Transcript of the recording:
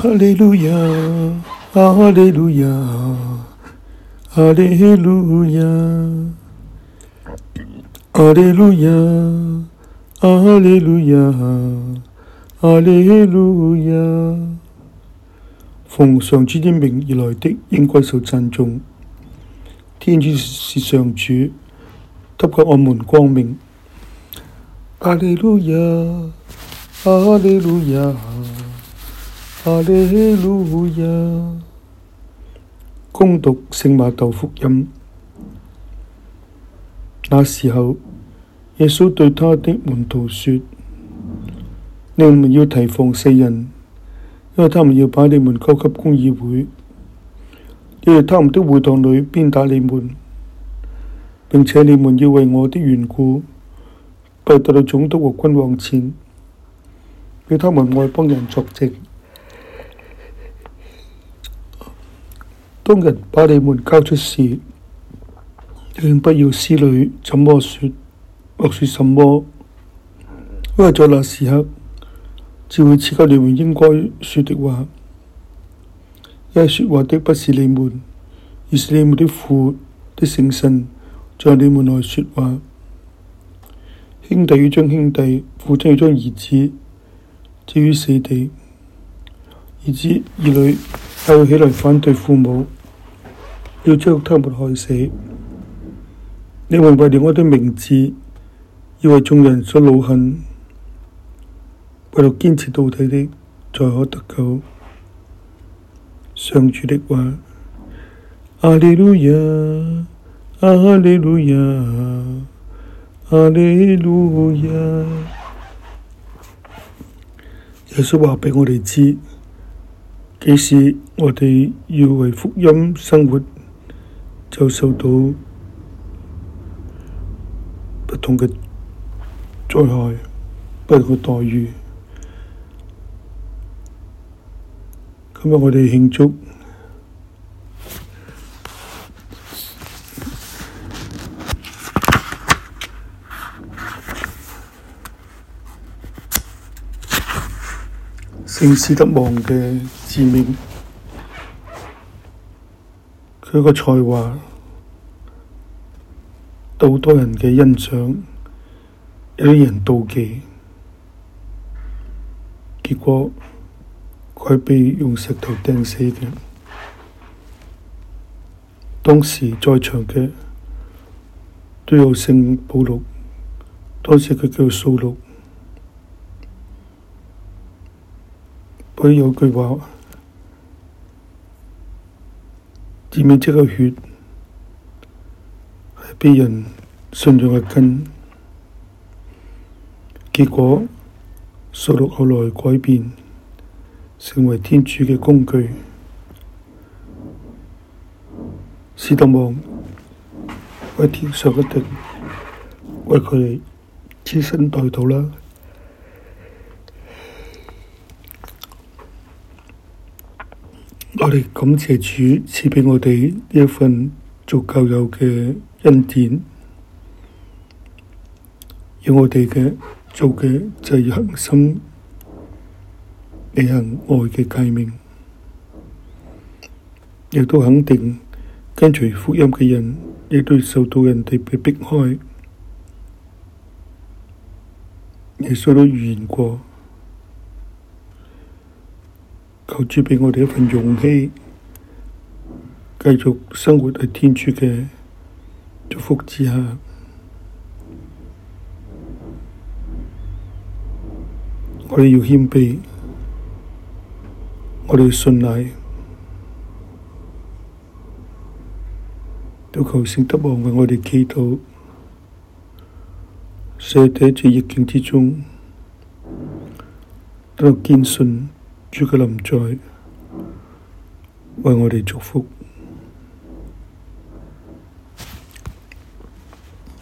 哈利路亞，哈利路亞，哈利路亞，哈利路亞，哈利路亞，哈利路亞。奉上主之名而來的，應該受讚頌。天主是上主，給我們光明。哈利路亞，哈利路亞，哈利路亞。恭讀聖瑪竇福音。那時候，耶穌對他的門徒說：你們要提防世人，因為他們要把你們交給公議會，要在他們的會堂裏鞭打你們，並且你們要為我的緣故，被帶到總督和君王前，俾他們外邦人作證。當人把你們交出時，永不要思慮怎麼說或說什麼，因為在那時刻，只會賜給你們應該說的話。因為說話的不是你們，而是你們的父的聖神在你們內說話。兄弟要將兄弟，父親要將兒子置於死地，兒女還要起來反對父母，要將他們害死。你們為了我的名字，要為眾人所惱恨，為了堅持到底的，才可得救。上主的話。哈利路亞，哈利路亞，哈利路亞。耶穌話俾我哋知，即使我哋要為福音生活，就受到不同嘅災害，不同嘅待遇。今日我哋慶祝聖斯德望嘅致命，佢個才華得好多人嘅欣賞，有啲人妒忌，結果佢被用石頭掟死嘅。當時在場嘅都有聖保祿，當時佢叫掃祿。佢有句話，致命即個血係俾人信仰嘅根。結果掃祿後來改變，成為天主嘅工具。斯德望喺天上一定為佢哋設身代禱啦。我哋感謝主賜俾我哋呢一份做教友嘅恩典，要我哋做嘅就係要恒心履行愛嘅誡命，亦都肯定跟隨福音嘅人，亦都受到人哋嘅迫害。耶穌都預言過，求主畀我哋一份勇氣，繼續生活喺天主嘅祝福之下。我哋要謙卑，我哋要信賴，都求聖德望為我哋祈禱，使喺這逆境之中，都堅信主嘅臨在，為我哋祝福。